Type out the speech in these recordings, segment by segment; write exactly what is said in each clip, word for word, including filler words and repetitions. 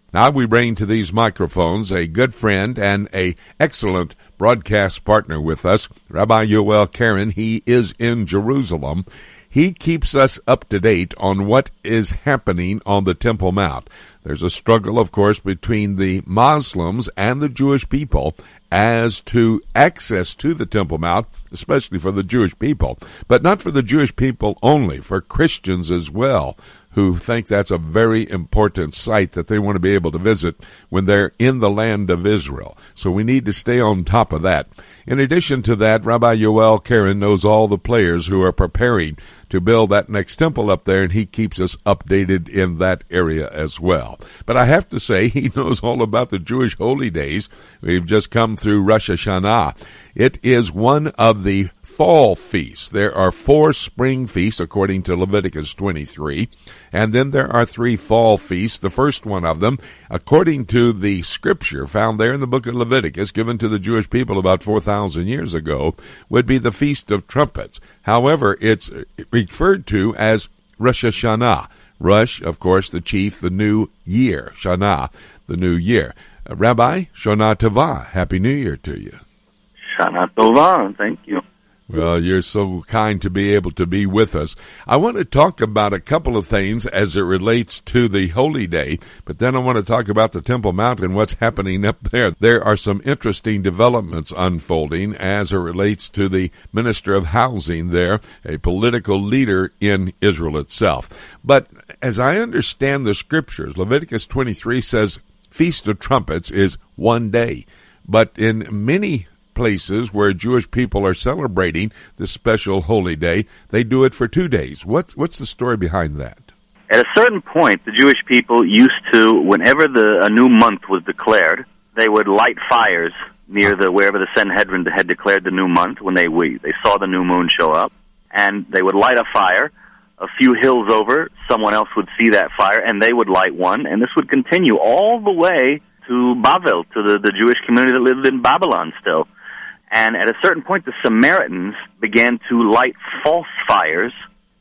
Now we bring to these microphones a good friend and a excellent broadcast partner with us, Rabbi Yoel Keren. He is in Jerusalem. He keeps us up to date on what is happening on the Temple Mount. There's a struggle, of course, between the Muslims and the Jewish people as to access to the Temple Mount, especially for the Jewish people, but not for the Jewish people only, for Christians as well, who think that's a very important site that they want to be able to visit when they're in the land of Israel. So we need to stay on top of that. In addition to that, Rabbi Yoel Keren knows all the players who are preparing to build that next temple up there, and he keeps us updated in that area as well. But I have to say, he knows all about the Jewish holy days. We've just come through Rosh Hashanah. It is one of the fall feasts. There are four spring feasts, according to Leviticus twenty-three, and then there are three fall feasts. The first one of them, according to the scripture found there in the book of Leviticus, given to the Jewish people about four thousand years ago, would be the Feast of Trumpets. However, it's referred to as Rosh Hashanah. Rosh, of course, the chief, the new year. Shana, the new year. Uh, Rabbi, Shana Tova, Happy New Year to you. Shana Tova, thank you. Well, you're so kind to be able to be with us. I want to talk about a couple of things as it relates to the Holy Day, but then I want to talk about the Temple Mount and what's happening up there. There are some interesting developments unfolding as it relates to the Minister of Housing there, a political leader in Israel itself. But as I understand the scriptures, Leviticus twenty-three says Feast of Trumpets is one day, but in many places where Jewish people are celebrating this special holy day, they do it for two days. What's what's the story behind that? At a certain point, the Jewish people used to, whenever the a new month was declared, they would light fires near the wherever the Sanhedrin had declared the new month. When they we, they saw the new moon show up, and they would light a fire. A few hills over, someone else would see that fire, and they would light one, and this would continue all the way to Babel, to the, the Jewish community that lived in Babylon still. And at a certain point, the Samaritans began to light false fires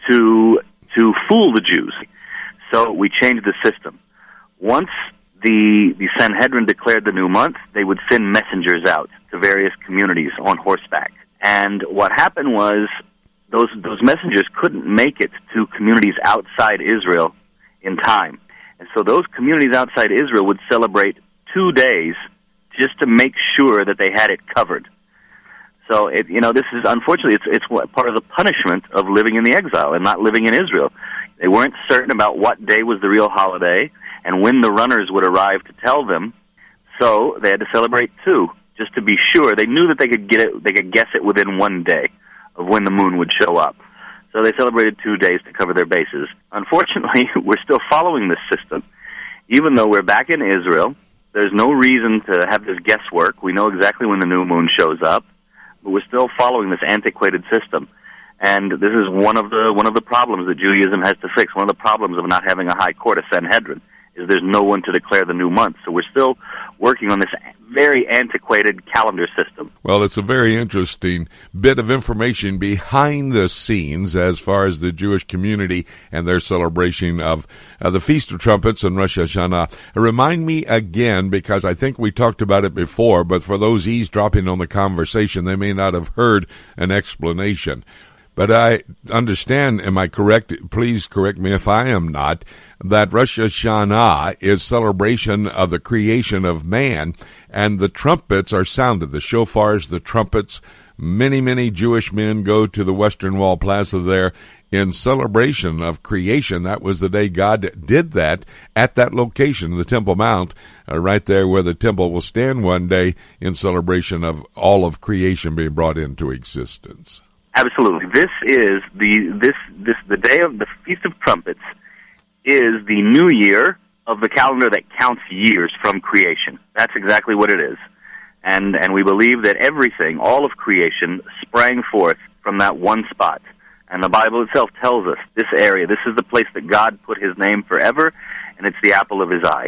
to to fool the Jews. So we changed the system. Once the the Sanhedrin declared the new month, they would send messengers out to various communities on horseback. And what happened was those those messengers couldn't make it to communities outside Israel in time. And so those communities outside Israel would celebrate two days just to make sure that they had it covered. So, it, you know, this is, unfortunately, it's it's part of the punishment of living in the exile and not living in Israel. They weren't certain about what day was the real holiday and when the runners would arrive to tell them, so they had to celebrate two, just to be sure. They knew that they could get it, they could guess it within one day of when the moon would show up. So they celebrated two days to cover their bases. Unfortunately, we're still following this system. Even though we're back in Israel, there's no reason to have this guesswork. We know exactly when the new moon shows up. But we're still following this antiquated system, and this is one of the one of the problems that Judaism has to fix. One of the problems of not having a high court, a Sanhedrin, is there's no one to declare the new month. So we're still working on this very antiquated calendar system. Well, it's a very interesting bit of information behind the scenes as far as the Jewish community and their celebration of uh, the Feast of Trumpets and Rosh Hashanah. Remind me again, because I think we talked about it before, but for those eavesdropping on the conversation, they may not have heard an explanation. But I understand, am I correct? Please correct me if I am not, that Rosh Hashanah is celebration of the creation of man, and the trumpets are sounded, the shofars, the trumpets. Many, many Jewish men go to the Western Wall Plaza there in celebration of creation. That was the day God did that at that location, the Temple Mount, uh, right there where the temple will stand one day in celebration of all of creation being brought into existence. Absolutely. This is the this this the day of the Feast of Trumpets is the new year of the calendar that counts years from creation. That's exactly what it is. And and we believe that everything, all of creation, sprang forth from that one spot. And the Bible itself tells us this area, this is the place that God put his name forever, and it's the apple of his eye.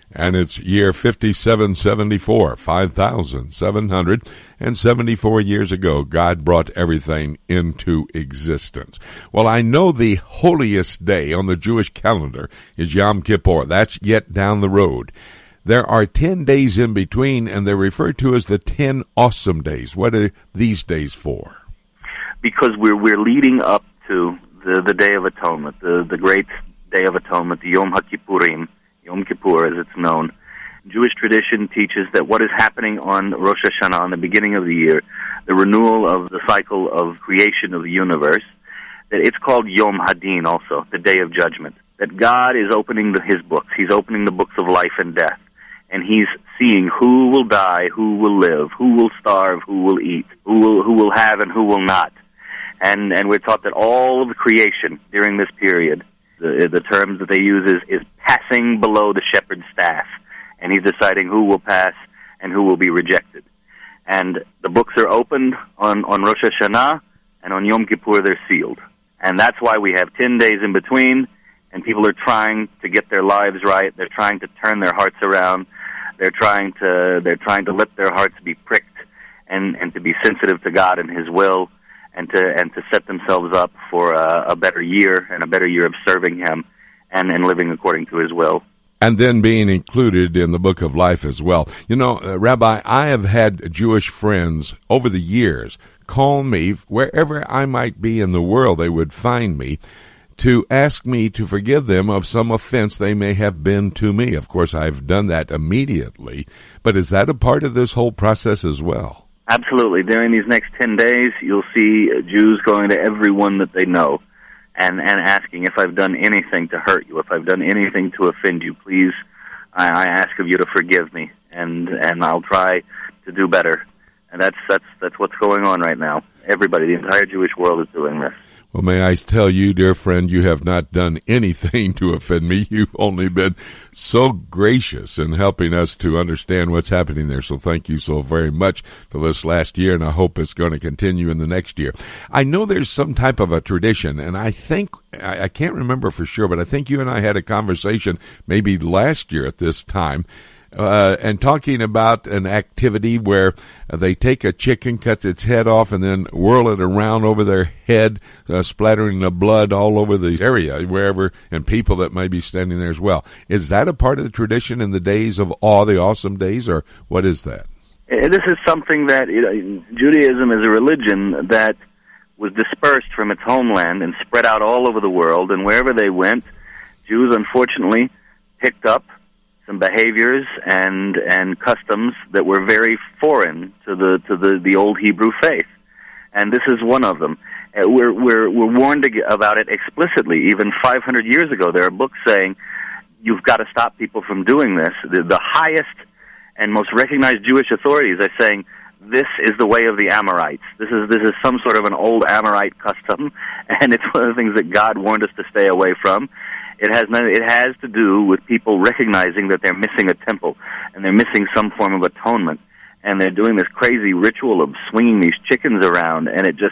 And it's year fifty-seven seventy-four, five thousand seven hundred seventy-four years ago, God brought everything into existence. Well, I know the holiest day on the Jewish calendar is Yom Kippur. That's yet down the road. There are ten days in between, and they're referred to as the ten awesome days. What are these days for? Because we're we're leading up to the, the Day of Atonement, the, the great Day of Atonement, the Yom HaKippurim, Yom Kippur as it's known. Jewish tradition teaches that what is happening on Rosh Hashanah, on the beginning of the year, the renewal of the cycle of creation of the universe, that it's called Yom Hadin also, the Day of Judgment. That God is opening the, his books. He's opening the books of life and death. And he's seeing who will die, who will live, who will starve, who will eat, who will who will have and who will not. And and we're taught that all of the creation during this period, the, the terms that they use is, is passing below the shepherd's staff. And he's deciding who will pass and who will be rejected. And the books are opened on, on Rosh Hashanah, and on Yom Kippur they're sealed. And that's why we have ten days in between, and people are trying to get their lives right. They're trying to turn their hearts around. They're trying to they're trying to let their hearts be pricked and, and to be sensitive to God and His will, and to and to set themselves up for a, a better year and a better year of serving Him and, and living according to His will. And then being included in the book of life as well. You know, uh, Rabbi, I have had Jewish friends over the years call me wherever I might be in the world, they would find me, to ask me to forgive them of some offense they may have been to me. Of course, I've done that immediately. But is that a part of this whole process as well? Absolutely. During these next ten days, you'll see Jews going to everyone that they know and, and asking, if I've done anything to hurt you, if I've done anything to offend you, please, I, I ask of you to forgive me, and, and I'll try to do better. And that's, that's, that's what's going on right now. Everybody, the entire Jewish world is doing this. Well, may I tell you, dear friend, you have not done anything to offend me. You've only been so gracious in helping us to understand what's happening there. So thank you so very much for this last year, and I hope it's going to continue in the next year. I know there's some type of a tradition, and I think, I, I can't remember for sure, but I think you and I had a conversation maybe last year at this time, Uh, and talking about an activity where they take a chicken, cut its head off, and then whirl it around over their head, uh, splattering the blood all over the area, wherever, and people that may be standing there as well. Is that a part of the tradition in the days of awe, the awesome days, or what is that? This is something that, you know, Judaism is a religion that was dispersed from its homeland and spread out all over the world, and wherever they went, Jews unfortunately picked up some behaviors and and customs that were very foreign to the to the, the old Hebrew faith, and this is one of them. Uh, we're we're we're warned about it explicitly. Even five hundred years ago, there are books saying you've got to stop people from doing this. The, the highest and most recognized Jewish authorities are saying this is the way of the Amorites. This is this is some sort of an old Amorite custom, and it's one of the things that God warned us to stay away from. It has no, it has to do with people recognizing that they're missing a temple and they're missing some form of atonement, and they're doing this crazy ritual of swinging these chickens around. And it just,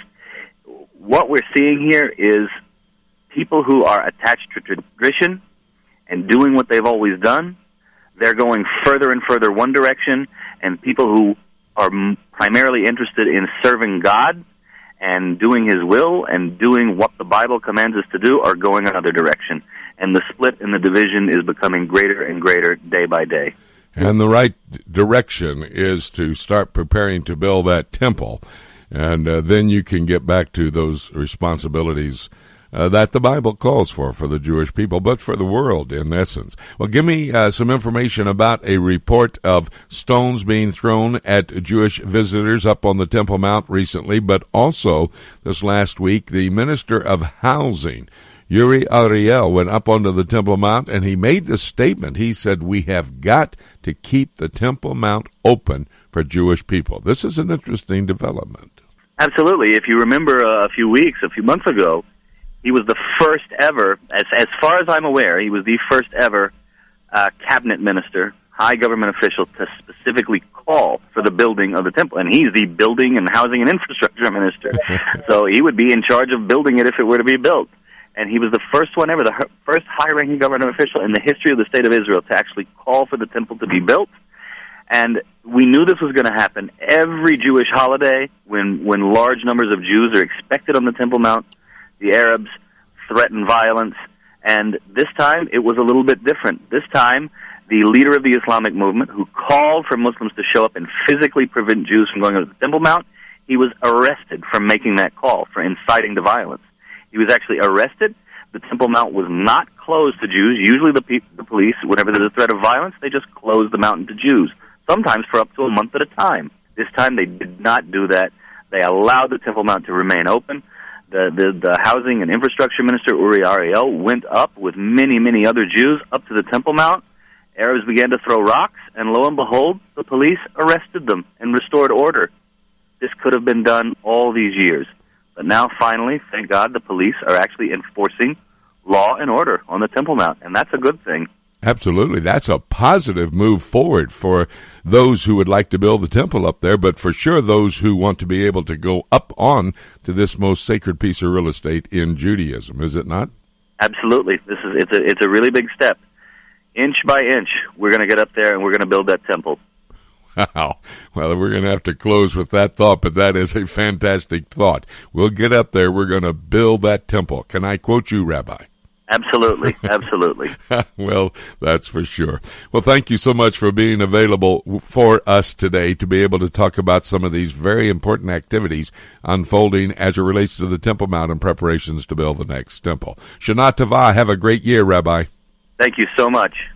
what we're seeing here is people who are attached to tradition and doing what they've always done. They're going further and further one direction, and people who are primarily interested in serving God and doing His will and doing what the Bible commands us to do are going another direction. And the split and the division is becoming greater and greater day by day. And the right direction is to start preparing to build that temple. And uh, then you can get back to those responsibilities uh, that the Bible calls for, for the Jewish people, but for the world in essence. Well, give me uh, some information about a report of stones being thrown at Jewish visitors up on the Temple Mount recently, but also this last week, the Minister of Housing, Uri Ariel, went up onto the Temple Mount, and he made this statement. He said, we have got to keep the Temple Mount open for Jewish people. This is an interesting development. Absolutely. If you remember uh, a few weeks, a few months ago, he was the first ever, as, as far as I'm aware, he was the first ever uh, cabinet minister, high government official, to specifically call for the building of the temple. And he's the building and housing and infrastructure minister. So he would be in charge of building it if it were to be built. And he was the first one ever, the h- first high-ranking government official in the history of the State of Israel to actually call for the temple to be built. And we knew this was going to happen. Every Jewish holiday, when, when large numbers of Jews are expected on the Temple Mount, the Arabs threaten violence. And this time, it was a little bit different. This time, the leader of the Islamic movement, who called for Muslims to show up and physically prevent Jews from going to the Temple Mount, he was arrested for making that call, for inciting to violence. He was actually arrested. The Temple Mount was not closed to Jews. Usually the, pe- the police, whenever there's a threat of violence, they just close the mountain to Jews, sometimes for up to a month at a time. This time they did not do that. They allowed the Temple Mount to remain open. The, the, the Housing and Infrastructure Minister, Uri Ariel, went up with many, many other Jews up to the Temple Mount. Arabs began to throw rocks, and lo and behold, the police arrested them and restored order. This could have been done all these years. But now, finally, thank God, the police are actually enforcing law and order on the Temple Mount, and that's a good thing. Absolutely. That's a positive move forward for those who would like to build the temple up there, but for sure those who want to be able to go up on to this most sacred piece of real estate in Judaism, is it not? Absolutely. This is it's a it's a really big step. Inch by inch, we're going to get up there and we're going to build that temple. Wow. Well, we're going to have to close with that thought, but that is a fantastic thought. We'll get up there. We're going to build that temple. Can I quote you, Rabbi? Absolutely. Absolutely. Well, that's for sure. Well, thank you so much for being available for us today to be able to talk about some of these very important activities unfolding as it relates to the Temple Mount and preparations to build the next temple. Shana Tova, have a great year, Rabbi. Thank you so much.